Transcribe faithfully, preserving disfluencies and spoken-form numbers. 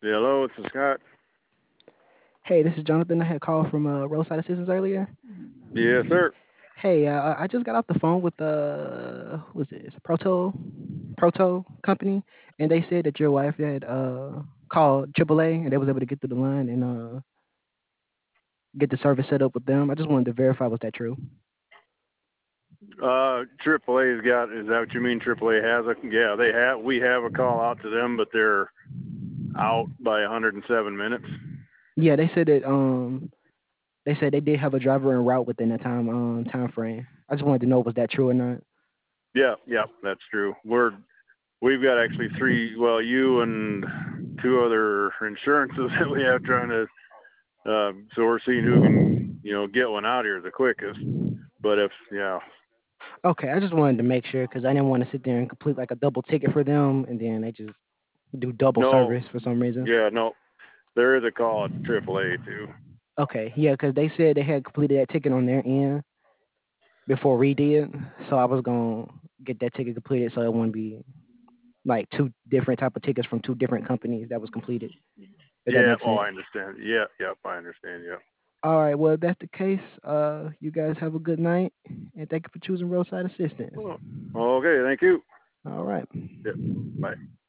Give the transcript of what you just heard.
Yeah, hello, it's Scott. Hey, this is Jonathan. I had called from uh, Roadside Assistance earlier. Yes, sir. Hey, uh, I just got off the phone with uh, who was this? Proto, Proto Company, and they said that your wife had uh called triple A and they was able to get through the line and uh get the service set up with them. I just wanted to verify was that true. Uh, triple A's got, is that what you mean? triple A has a, yeah, they have, we have a call out to them, but they're out by one hundred seven minutes. Yeah, they said that um they said they did have a driver en route within that time um time frame. I just wanted to know was that true or not. Yeah, yeah, that's true. We're, we've got actually three, well, you and two other insurances that we have trying to, uh, so we're seeing who can, you know, get one out here the quickest. But if, yeah, Okay, I just wanted to make sure because I didn't want to sit there and complete like a double ticket for them and then they just do double no, service for some reason. yeah, no, there is a call at triple A too. Okay, yeah, because they said they had completed that ticket on their end before we did, so I was gonna get that ticket completed so it wouldn't be like two different type of tickets from two different companies that was completed. If that Yeah, makes oh, sense. I understand. Yeah, yep, I understand. Yeah. All right, well if that's the case, uh, you guys have a good night and thank you for choosing Roadside Assistance. Oh, okay, thank you. All right. Yep, bye.